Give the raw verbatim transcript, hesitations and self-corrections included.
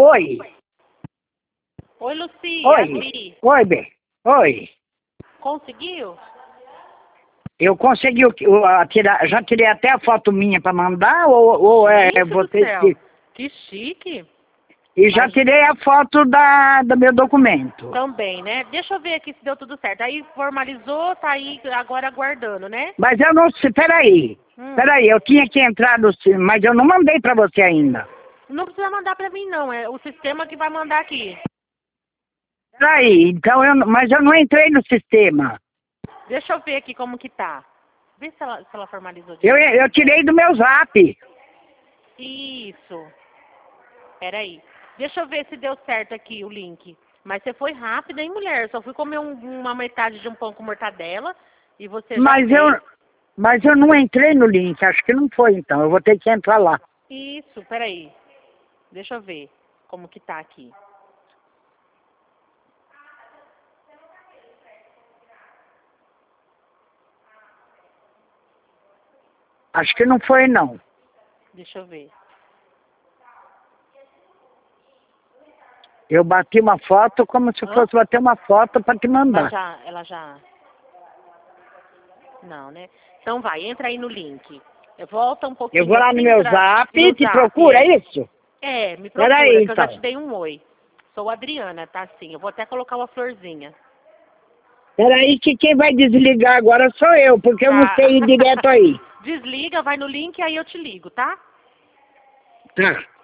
Oi. Oi, Lucia. Oi. Aqui. Oi, bem. Oi. Conseguiu? Eu consegui, o que- o- a tirar, já tirei até a foto minha para mandar, ou, ou é Gente do vocês céu. que... Que chique. E já Mas- tirei a foto da, do meu documento. Também, né? Deixa eu ver aqui se deu tudo certo. Aí formalizou, tá aí agora aguardando, né? Mas eu não sei, peraí. Hum. Peraí, eu tinha que entrar no... si- Mas eu não mandei para você ainda. Não precisa mandar pra mim, não. É o sistema que vai mandar aqui. Peraí, então eu... não- Mas eu não entrei no sistema. Deixa eu ver aqui como que tá. Vê se ela, se ela formalizou. Eu, eu tirei do meu zap. Isso. Peraí. Deixa eu ver se deu certo aqui o link. Mas você foi rápida, hein, mulher? Só fui comer um- uma metade de um pão com mortadela e você já Mas fez. eu... Mas eu não entrei no link, acho que não foi então. Eu vou ter que entrar lá. Isso, peraí. Deixa eu ver como que tá aqui. Acho que não foi não. Deixa eu ver. Eu bati uma foto como se Hã? fosse bater uma foto para te Ela mandar. já, ela já... Não, né? Então vai, entra aí no link. Eu volta um pouquinho. Eu vou lá no assim meu pra- zap no e te zap, procura, é. é isso? É, me procura, Peraí, que eu já então. te dei um oi. Sou a Adriana, tá assim. Eu vou até colocar uma florzinha. Peraí que quem vai desligar agora sou eu, porque eu não Tá. sei ir direto aí. Desliga, vai no link, aí eu te ligo, tá? Tá.